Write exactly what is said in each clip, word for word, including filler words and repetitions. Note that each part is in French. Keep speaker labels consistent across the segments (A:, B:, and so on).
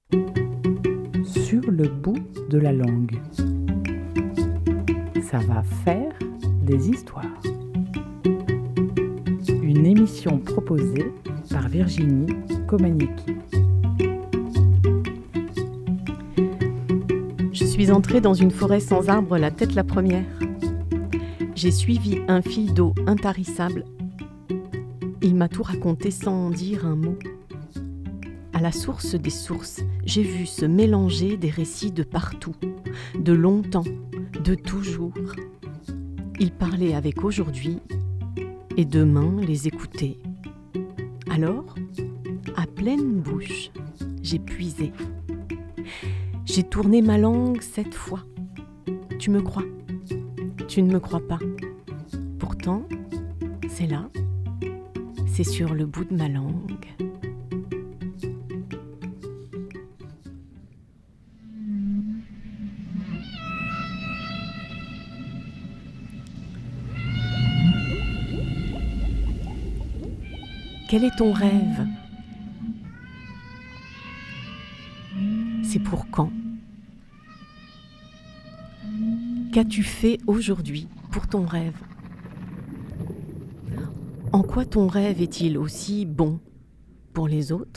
A: Sur le bout de la langue. Ça va faire des histoires. Une émission proposée par Virginie Komaniecki.
B: Je suis entrée dans une forêt sans arbres la tête la première. J'ai suivi un fil d'eau intarissable. Il m'a tout raconté sans dire un mot. À la source des sources, j'ai vu se mélanger des récits de partout, de longtemps, de toujours. Il parlait avec aujourd'hui et demain les écouter. Alors, à pleine bouche, j'ai puisé. J'ai tourné ma langue sept fois. Tu me crois ? Tu ne me crois pas. Pourtant, c'est là, c'est sur le bout de ma langue. Quel est ton rêve ? C'est pour quand ? Qu'as-tu fait aujourd'hui pour ton rêve ? En quoi ton rêve est-il aussi bon pour les autres ?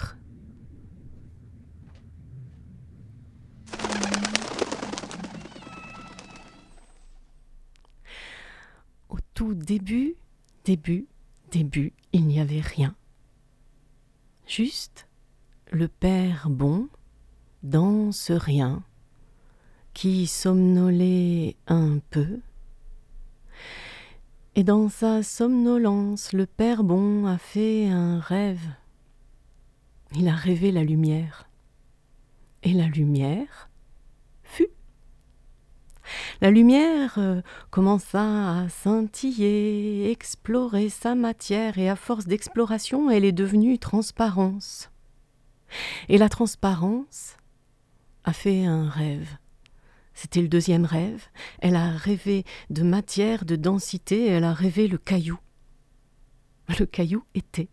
B: Au tout début, début, début, il n'y avait rien. Juste le père bon dans ce rien qui somnolait un peu. Et dans sa somnolence, le père bon a fait un rêve. Il a rêvé la lumière. Et la lumière fut. La lumière euh, commença à scintiller, explorer sa matière, et à force d'exploration, elle est devenue transparence. Et la transparence a fait un rêve. C'était le deuxième rêve. Elle a rêvé de matière, de densité, elle a rêvé le caillou. Le caillou était.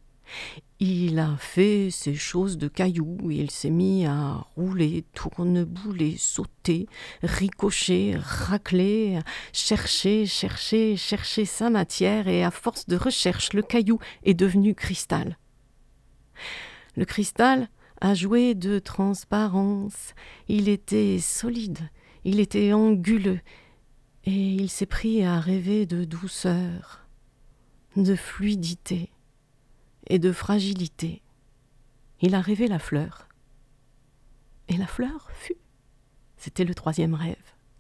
B: Il a fait ses choses de caillou, il s'est mis à rouler, tournebouler, sauter, ricocher, racler, chercher, chercher, chercher sa matière, et à force de recherche, le caillou est devenu cristal. Le cristal a joué de transparence, il était solide, il était anguleux, et il s'est pris à rêver de douceur, de fluidité et de fragilité. Il a rêvé la fleur. Et la fleur fut. C'était le troisième rêve.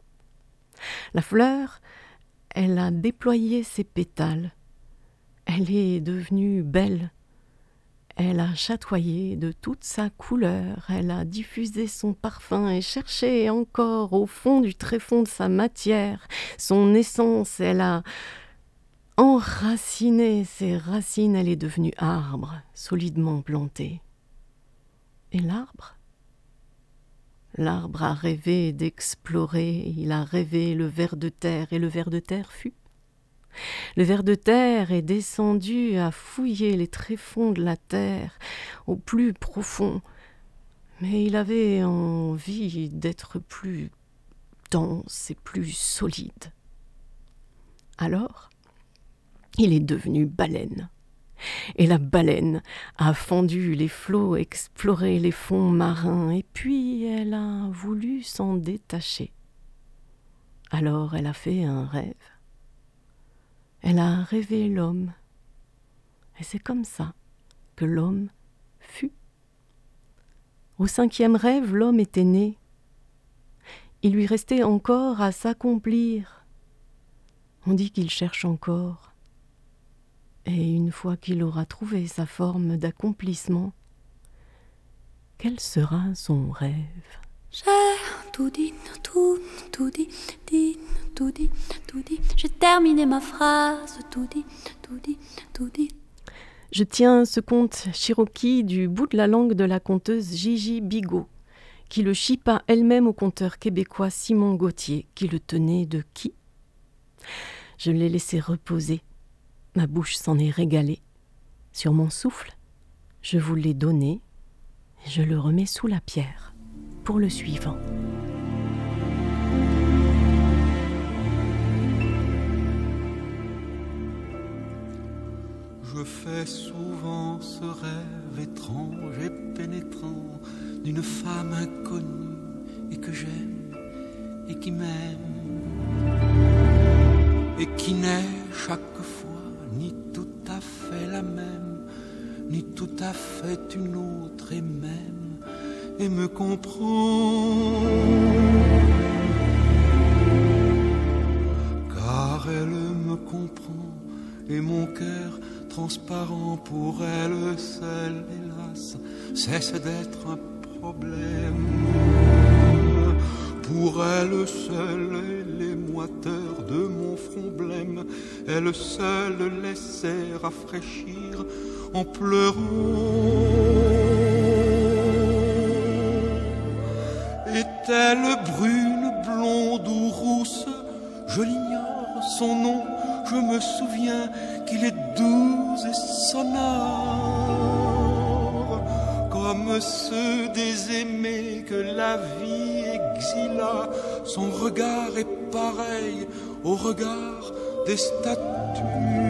B: La fleur, elle a déployé ses pétales. Elle est devenue belle. Elle a chatoyé de toute sa couleur. Elle a diffusé son parfum et cherché encore au fond du tréfonds de sa matière son essence. Elle a enraciné ses racines, elle est devenue arbre, solidement planté. Et l'arbre ? L'arbre a rêvé d'explorer, il a rêvé le ver de terre, et le ver de terre fut. Le ver de terre est descendu à fouiller les tréfonds de la terre, au plus profond, mais il avait envie d'être plus dense et plus solide. Alors, il est devenu baleine. Et la baleine a fendu les flots, exploré les fonds marins, et puis elle a voulu s'en détacher. Alors elle a fait un rêve. Elle a rêvé l'homme. Et c'est comme ça que l'homme fut. Au cinquième rêve, l'homme était né. Il lui restait encore à s'accomplir. On dit qu'il cherche encore. Et une fois qu'il aura trouvé sa forme d'accomplissement, quel sera son rêve ?
C: J'ai tout dit, tout, tout dit, dit, tout dit, tout dit. J'ai terminé ma phrase, tout dit, tout dit, tout dit.
B: Je tiens ce conte cherokee du bout de la langue de la conteuse Gigi Bigot, qui le chippa elle-même au conteur québécois Simon Gauthier, qui le tenait de qui ? Je l'ai laissé reposer. Ma bouche s'en est régalée. Sur mon souffle, je vous l'ai donné, et je le remets sous la pierre pour le suivant.
D: Je fais souvent ce rêve étrange et pénétrant d'une femme inconnue et que j'aime et qui m'aime et qui n'est chaque fois ni tout à fait la même, ni tout à fait une autre et même, et me comprend. Car elle me comprend et mon cœur transparent pour elle seule, hélas, cesse d'être un problème. Pour elle seule, les moiteurs de mon front blême, elle seule laissait rafraîchir en pleurant. Est-elle brune, blonde ou rousse? Je l'ignore, son nom, je me souviens qu'il est doux et sonore, comme ceux des aimés que la vie exila. Son regard est pareil au regard des statues,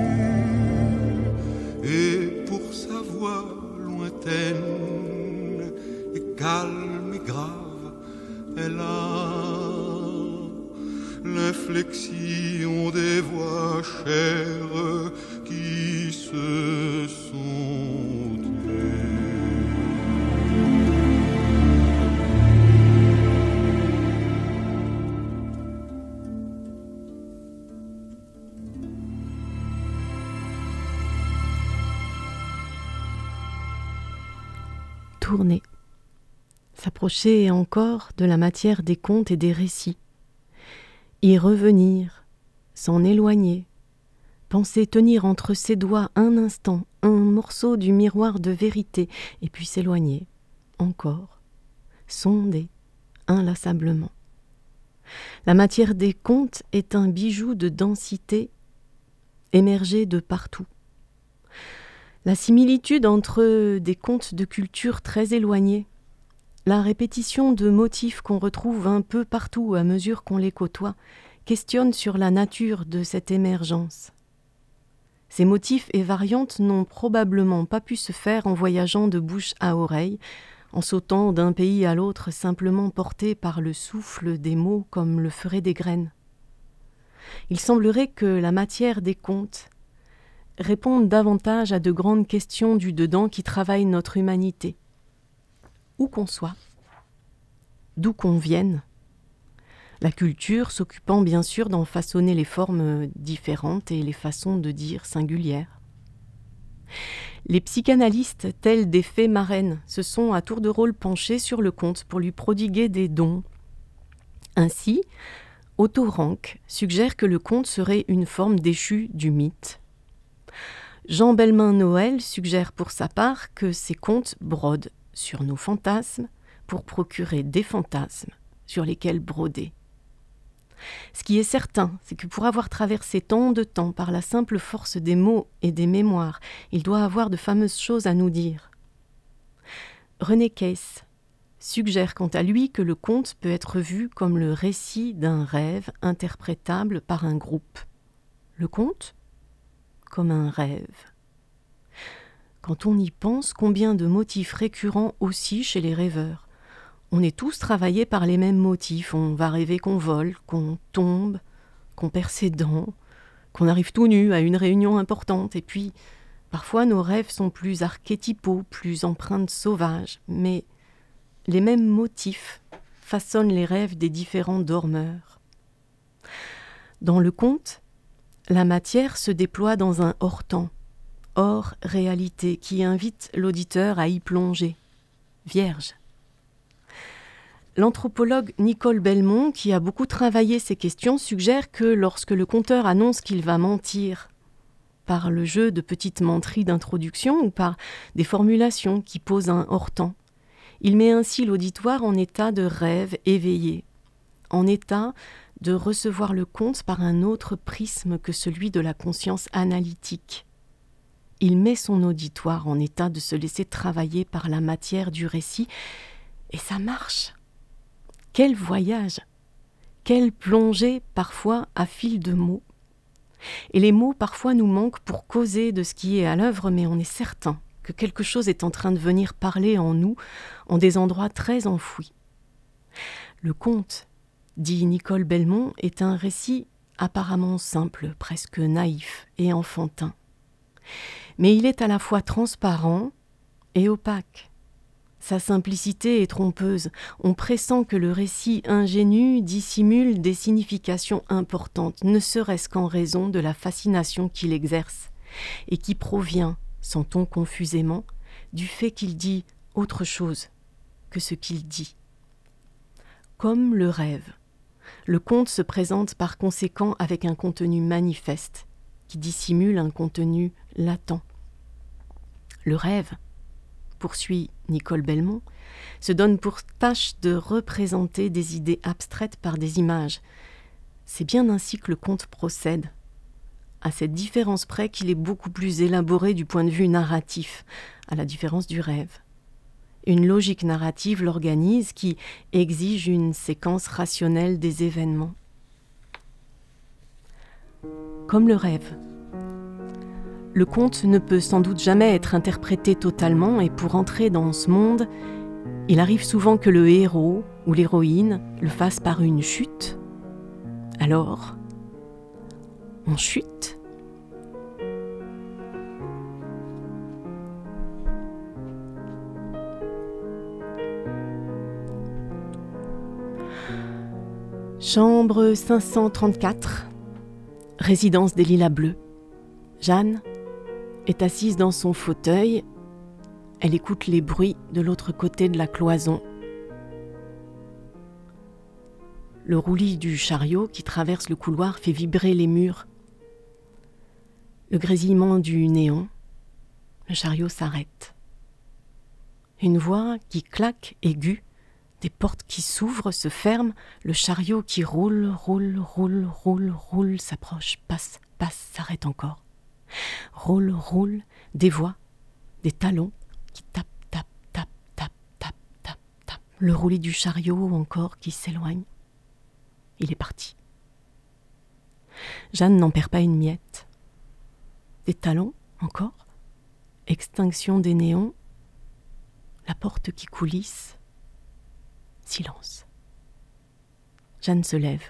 D: et pour sa voix lointaine et calme et grave, elle a l'inflexion des voix chères qui se sont tuées.
B: Tourner, s'approcher encore de la matière des contes et des récits, y revenir, s'en éloigner, penser tenir entre ses doigts un instant un morceau du miroir de vérité, et puis s'éloigner, encore, sonder inlassablement. La matière des contes est un bijou de densité émergé de partout. La similitude entre des contes de culture très éloignés, la répétition de motifs qu'on retrouve un peu partout à mesure qu'on les côtoie, questionne sur la nature de cette émergence. Ces motifs et variantes n'ont probablement pas pu se faire en voyageant de bouche à oreille, en sautant d'un pays à l'autre simplement portés par le souffle des mots comme le feraient des graines. Il semblerait que la matière des contes réponde davantage à de grandes questions du dedans qui travaillent notre humanité. Où qu'on soit, d'où qu'on vienne, la culture s'occupant bien sûr d'en façonner les formes différentes et les façons de dire singulières. Les psychanalystes, tels des fées marraines, se sont à tour de rôle penchés sur le conte pour lui prodiguer des dons. Ainsi, Otto Rank suggère que le conte serait une forme déchue du mythe. Jean Belmain-Noël suggère pour sa part que ces contes brodent sur nos fantasmes pour procurer des fantasmes sur lesquels broder. Ce qui est certain, c'est que pour avoir traversé tant de temps par la simple force des mots et des mémoires, il doit avoir de fameuses choses à nous dire. René Case suggère quant à lui que le conte peut être vu comme le récit d'un rêve interprétable par un groupe. Le conte comme un rêve. Quand on y pense, combien de motifs récurrents aussi chez les rêveurs. On est tous travaillés par les mêmes motifs. On va rêver qu'on vole, qu'on tombe, qu'on perd ses dents, qu'on arrive tout nu à une réunion importante. Et puis, parfois, nos rêves sont plus archétypaux, plus empreintes sauvages. Mais les mêmes motifs façonnent les rêves des différents dormeurs. Dans le conte, la matière se déploie dans un hors-temps, hors-réalité, qui invite l'auditeur à y plonger, vierge. L'anthropologue Nicole Belmont, qui a beaucoup travaillé ces questions, suggère que lorsque le conteur annonce qu'il va mentir, par le jeu de petites menteries d'introduction ou par des formulations qui posent un hors-temps, il met ainsi l'auditoire en état de rêve éveillé, en état de recevoir le conte par un autre prisme que celui de la conscience analytique. il met son auditoire en état de se laisser travailler par la matière du récit, et ça marche. Quel voyage! Quelle plongée, parfois à fil de mots. Et les mots parfois nous manquent pour causer de ce qui est à l'œuvre, mais on est certain que quelque chose est en train de venir parler en nous, en des endroits très enfouis. Le conte, dit Nicole Belmont, est un récit apparemment simple, presque naïf et enfantin. Mais il est à la fois transparent et opaque. Sa simplicité est trompeuse. On pressent que le récit ingénu dissimule des significations importantes, ne serait-ce qu'en raison de la fascination qu'il exerce, et qui provient, sent-on confusément, du fait qu'il dit autre chose que ce qu'il dit. Comme le rêve, le conte se présente par conséquent avec un contenu manifeste, qui dissimule un contenu latent. Le rêve, poursuit Nicole Belmont, se donne pour tâche de représenter des idées abstraites par des images. C'est bien ainsi que le conte procède, à cette différence près qu'il est beaucoup plus élaboré du point de vue narratif, à la différence du rêve. Une logique narrative l'organise qui exige une séquence rationnelle des événements. Comme le rêve, le conte ne peut sans doute jamais être interprété totalement, et pour entrer dans ce monde, il arrive souvent que le héros ou l'héroïne le fasse par une chute. Alors, on chute. Chambre cinq cent trente-quatre, résidence des Lilas Bleus. Jeanne est assise dans son fauteuil. Elle écoute les bruits de l'autre côté de la cloison. Le roulis du chariot qui traverse le couloir fait vibrer les murs. Le grésillement du néon. Le chariot s'arrête. Une voix qui claque, aiguë, des portes qui s'ouvrent, se ferment, le chariot qui roule, roule, roule, roule, roule, s'approche, passe, passe, s'arrête encore. Roule, roule, des voix, des talons qui tapent, tapent, tapent, tapent, tapent, tapent, tapent. Le roulis du chariot encore qui s'éloigne. Il est parti. Jeanne n'en perd pas une miette. Des talons encore, extinction des néons, la porte qui coulisse. Silence. Jeanne se lève.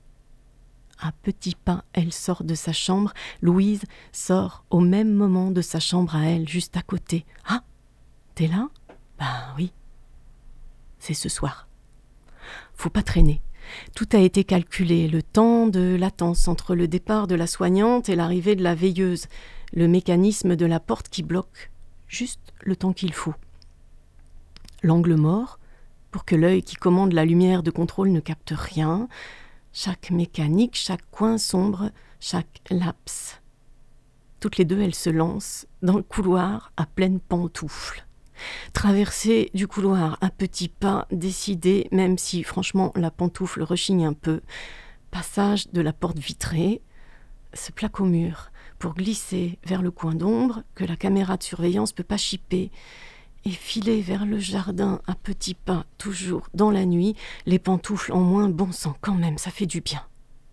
B: À petits pas, elle sort de sa chambre. Louise sort au même moment de sa chambre à elle, juste à côté. « Ah, t'es là ? Ben oui. C'est ce soir. Faut pas traîner. Tout a été calculé. Le temps de latence entre le départ de la soignante et l'arrivée de la veilleuse. Le mécanisme de la porte qui bloque. Juste le temps qu'il faut. L'angle mort, pour que l'œil qui commande la lumière de contrôle ne capte rien. Chaque mécanique, chaque coin sombre, chaque laps. Toutes les deux, elles se lancent dans le couloir à pleine pantoufle. Traversée du couloir à petits pas, décidée, même si franchement la pantoufle rechigne un peu. Passage de la porte vitrée, se plaque au mur pour glisser vers le coin d'ombre que la caméra de surveillance peut pas chipper. Et filer vers le jardin à petits pas, toujours dans la nuit, les pantoufles en moins, bon sang quand même, ça fait du bien.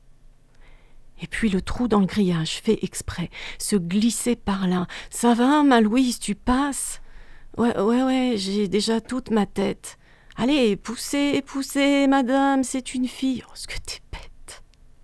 B: Et puis le trou dans le grillage, fait exprès, se glisser par là. « Ça va, ma Louise, tu passes ?»« Ouais, ouais, ouais, j'ai déjà toute ma tête. Allez, poussez, poussez, madame, c'est une fille. Oh, ce que t'es bête. »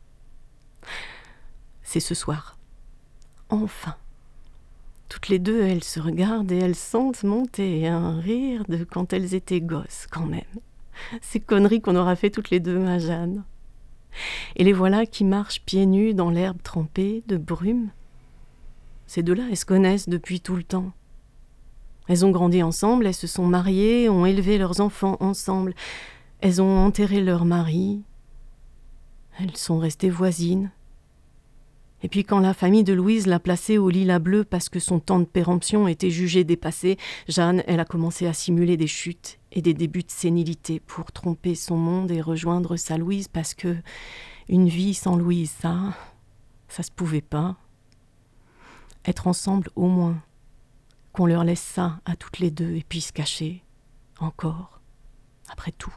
B: C'est ce soir. Enfin. Toutes les deux, elles se regardent et elles sentent monter un rire de quand elles étaient gosses, quand même. Ces conneries qu'on aura fait toutes les deux, ma Jeanne. Et les voilà qui marchent pieds nus dans l'herbe trempée de brume. Ces deux-là, elles se connaissent depuis tout le temps. Elles ont grandi ensemble, elles se sont mariées, ont élevé leurs enfants ensemble. Elles ont enterré leur mari. Elles sont restées voisines. Et puis quand la famille de Louise l'a placée au Lilas Bleus parce que son temps de péremption était jugé dépassé, Jeanne, elle a commencé à simuler des chutes et des débuts de sénilité pour tromper son monde et rejoindre sa Louise parce que une vie sans Louise, ça, ça se pouvait pas. être ensemble au moins, qu'on leur laisse ça à toutes les deux et puis se cacher, encore, après tout.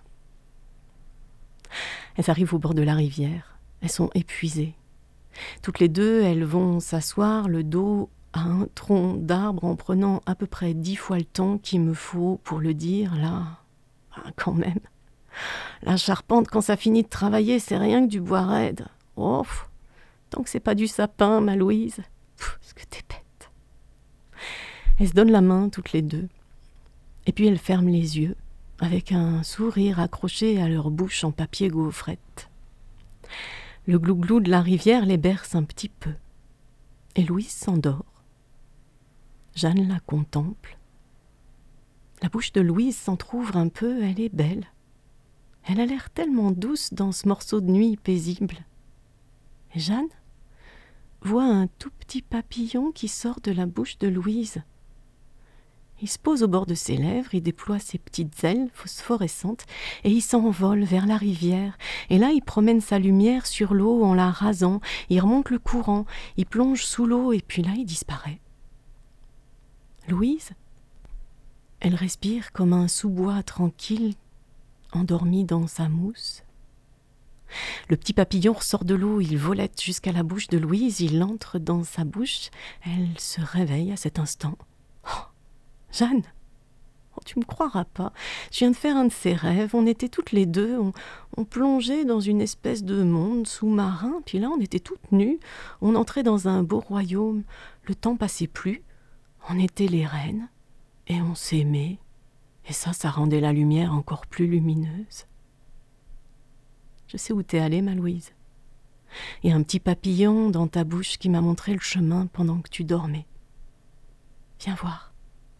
B: Elles arrivent au bord de la rivière, elles sont épuisées. Toutes les deux, elles vont s'asseoir le dos à un tronc d'arbre en prenant à peu près dix fois le temps qu'il me faut pour le dire, là, ah, quand même. La charpente, quand ça finit de travailler, c'est rien que du bois raide. Oh, pff, tant que c'est pas du sapin, ma Louise, pff, ce que t'es bête. Elles se donnent la main, toutes les deux, et puis elles ferment les yeux, avec un sourire accroché à leur bouche en papier gaufrette. Le glouglou de la rivière les berce un petit peu, et Louise s'endort. Jeanne la contemple. La bouche de Louise s'entr'ouvre un peu, elle est belle. Elle a l'air tellement douce dans ce morceau de nuit paisible. Et Jeanne voit un tout petit papillon qui sort de la bouche de Louise. Il se pose au bord de ses lèvres, il déploie ses petites ailes phosphorescentes et il s'envole vers la rivière. Et là, il promène sa lumière sur l'eau en la rasant, il remonte le courant, il plonge sous l'eau et puis là, il disparaît. Louise, elle respire comme un sous-bois tranquille, endormi dans sa mousse. Le petit papillon ressort de l'eau, il volette jusqu'à la bouche de Louise, il entre dans sa bouche, elle se réveille à cet instant. Oh, Jeanne, oh, tu me croiras pas, je viens de faire un de ces rêves, on était toutes les deux, on, on plongeait dans une espèce de monde sous-marin, puis là on était toutes nues, on entrait dans un beau royaume, le temps passait plus, on était les reines, et on s'aimait, et ça, ça rendait la lumière encore plus lumineuse. Je sais où t'es allée, ma Louise. Il y a un petit papillon dans ta bouche qui m'a montré le chemin pendant que tu dormais. Viens voir.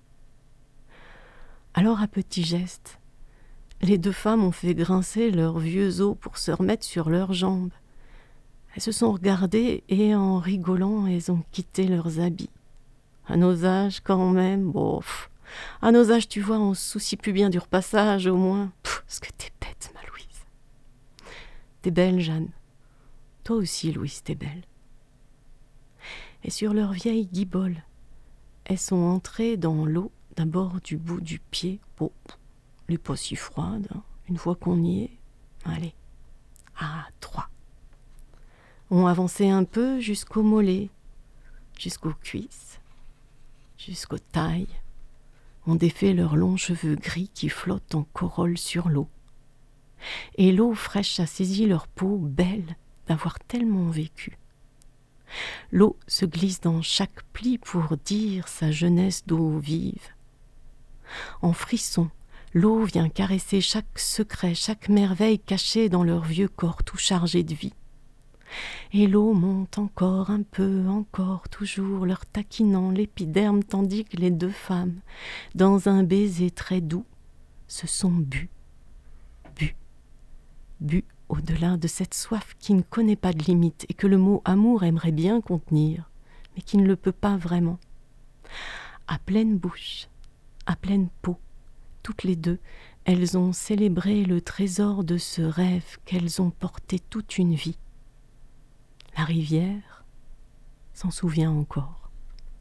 B: Alors, à petits gestes, les deux femmes ont fait grincer leurs vieux os pour se remettre sur leurs jambes. Elles se sont regardées et, en rigolant, elles ont quitté leurs habits. À nos âges, quand même, bon, pff, à nos âges, tu vois, on se soucie plus bien du repassage, au moins. Pff, ce que t'es bête, ma Louise. T'es belle, Jeanne. Toi aussi, Louise, t'es belle. Et sur leur vieille guibole, elles sont entrées dans l'eau, d'abord du bout du pied. Bon, elle n'est pas si froide, hein, une fois qu'on y est. Allez, à trois. On avancé un peu jusqu'aux mollets, jusqu'aux cuisses, jusqu'aux tailles. On défait leurs longs cheveux gris qui flottent en corolle sur l'eau. Et l'eau fraîche a saisi leur peau belle d'avoir tellement vécu. L'eau se glisse dans chaque pli pour dire sa jeunesse d'eau vive. En frisson, l'eau vient caresser chaque secret, chaque merveille cachée dans leur vieux corps tout chargé de vie. Et l'eau monte encore un peu, encore, toujours, leur taquinant l'épiderme, tandis que les deux femmes, dans un baiser très doux, se sont bues, bues, bues au-delà de cette soif qui ne connaît pas de limite et que le mot amour aimerait bien contenir, mais qui ne le peut pas vraiment. À pleine bouche, à pleine peau, toutes les deux, elles ont célébré le trésor de ce rêve qu'elles ont porté toute une vie. La rivière s'en souvient encore.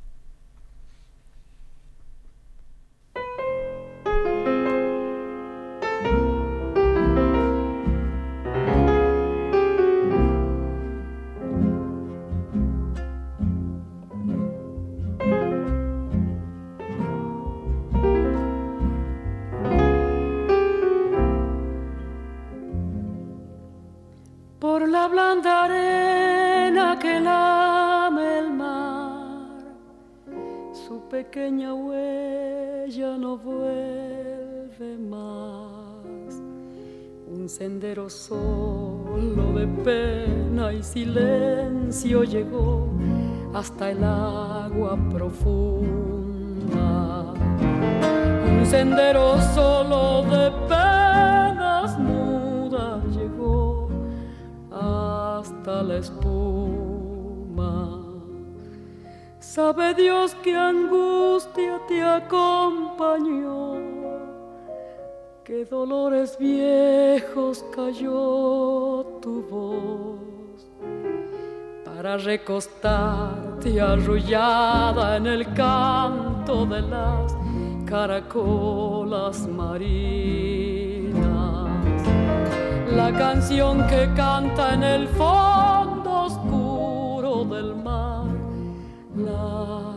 E: Por la blanda arena que lame el mar, su pequeña huella no vuelve más. Un sendero solo de pena y silencio llegó hasta el agua profunda. Un sendero solo de penas mudas llegó hasta la espuma. Sabe Dios qué angustia te acompañó, qué dolores viejos cayó tu voz para recostar quedaste arrullada en el canto de las caracolas marinas. La canción que canta en el fondo oscuro del mar, la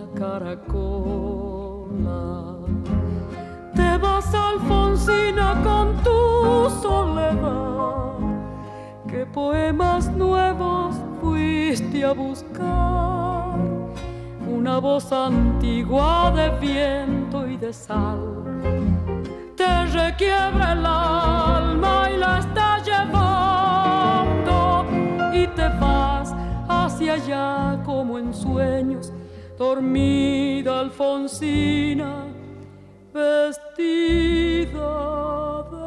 E: caracola. Te vas, Alfonsina, con tu soledad. ¿Qué poemas nuevos fuiste a buscar? Una voz antigua de viento y de sal te requiebra el alma y la está llevando, y te vas hacia allá como en sueños, dormida Alfonsina, vestida de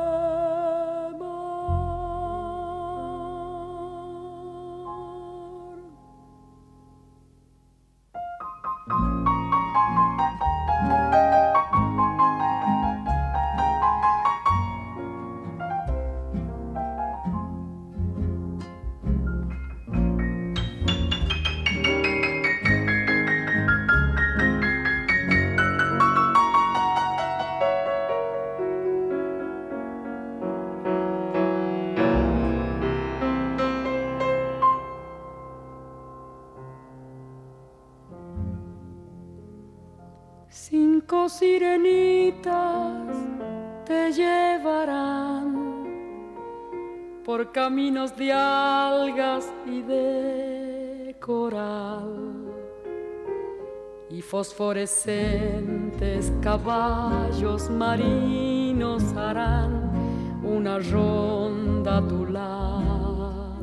E: cinco sirenitas te llevarán por caminos de algas y de coral, y fosforescentes caballos marinos harán una ronda a tu lado,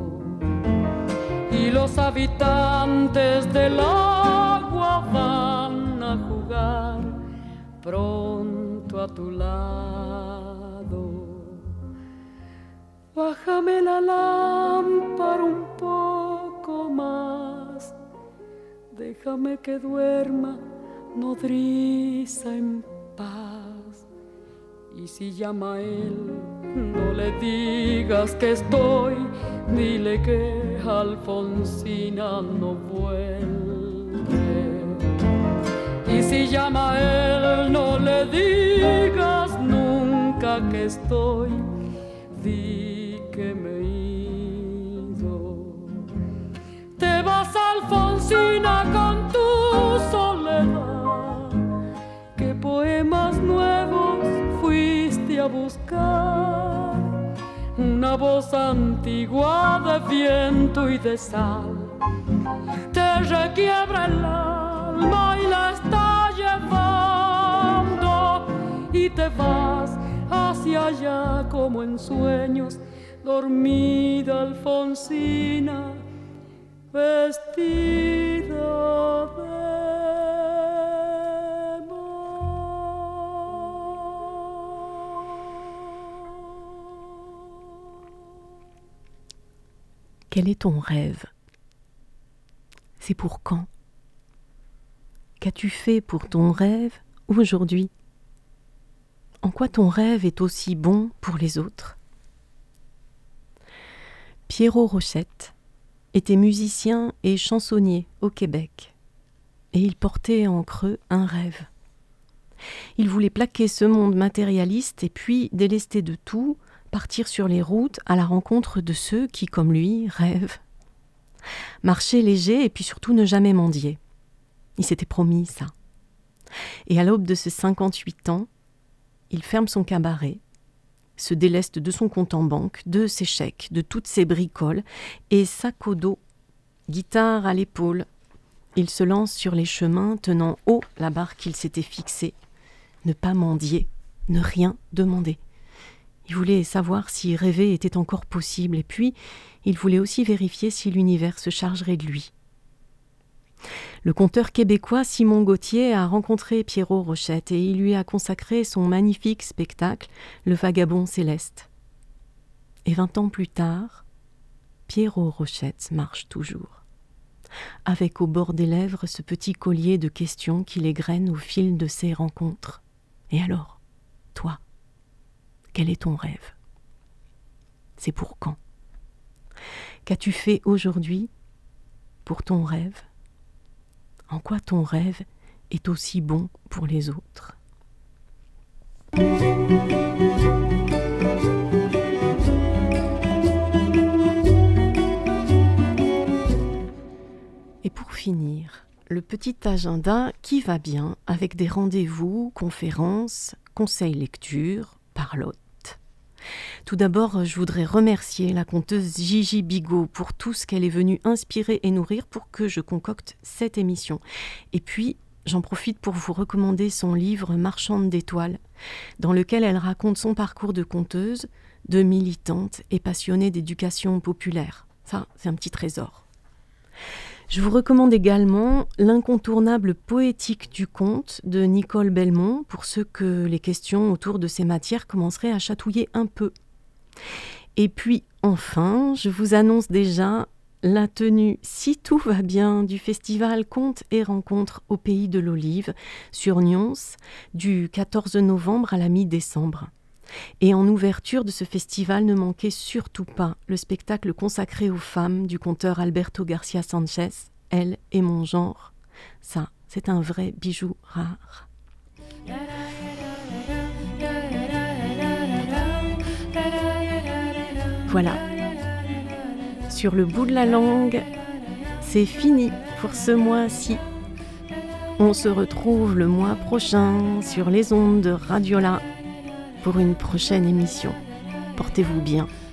E: y los habitantes del agua van a jugar pronto a tu lado. Bájame la lámpara un poco más, déjame que duerma nodriza en paz. Y si llama a él, no le digas que estoy, dile que Alfonsina no vuelve. Y si llama a él, no le digas nunca que estoy, di que me he ido. Te vas, Alfonsina, con tu soledad. ¿Qué poemas nuevos fuiste a buscar? Una voz antigua de viento y de sal te requiebra el alma y la está llevando, y te vas hacia allá como en sueños, dormida Alfonsina, vestida de
B: Quel est ton rêve? C'est pour quand? Qu'as-tu fait pour ton rêve aujourd'hui? En quoi ton rêve est aussi bon pour les autres? Pierrot Rochette était musicien et chansonnier au Québec, et il portait en creux un rêve. Il voulait plaquer ce monde matérialiste et puis, délesté de tout, partir sur les routes à la rencontre de ceux qui, comme lui, rêvent. Marcher léger et puis surtout ne jamais mendier. Il s'était promis ça. Et à l'aube de ses cinquante-huit ans, il ferme son cabaret, se déleste de son compte en banque, de ses chèques, de toutes ses bricoles, et sac au dos, guitare à l'épaule, il se lance sur les chemins tenant haut la barre qu'il s'était fixée. Ne pas mendier, ne rien demander. Il voulait savoir si rêver était encore possible, et puis il voulait aussi vérifier si l'univers se chargerait de lui. Le conteur québécois Simon Gauthier a rencontré Pierrot Rochette et il lui a consacré son magnifique spectacle « Le vagabond céleste ». Et vingt ans plus tard, Pierrot Rochette marche toujours, avec au bord des lèvres ce petit collier de questions qui l'égrène au fil de ses rencontres. Et alors, toi, quel est ton rêve? C'est pour quand? Qu'as-tu fait aujourd'hui pour ton rêve? en quoi ton rêve est aussi bon pour les autres. Et pour finir, le petit agenda qui va bien avec des rendez-vous, conférences, conseils lecture, parlotte. Tout d'abord, je voudrais remercier la conteuse Gigi Bigot pour tout ce qu'elle est venue inspirer et nourrir pour que je concocte cette émission. Et puis, j'en profite pour vous recommander son livre « Marchande d'étoiles », dans lequel elle raconte son parcours de conteuse, de militante et passionnée d'éducation populaire. Ça, c'est un petit trésor. Je vous recommande également l'incontournable Poétique du conte de Nicole Belmont pour ceux que les questions autour de ces matières commenceraient à chatouiller un peu. Et puis enfin, je vous annonce déjà la tenue, si tout va bien, du festival Contes et Rencontres au Pays de l'Olive sur Nyons du quatorze novembre à la mi-décembre. Et en ouverture de ce festival, ne manquez surtout pas le spectacle consacré aux femmes du conteur Alberto Garcia Sanchez, Elle et mon genre. Ça, c'est un vrai bijou rare. Voilà. Sur le bout de la langue, c'est fini pour ce mois-ci. On se retrouve le mois prochain sur les ondes de Radiola pour une prochaine émission. Portez-vous bien.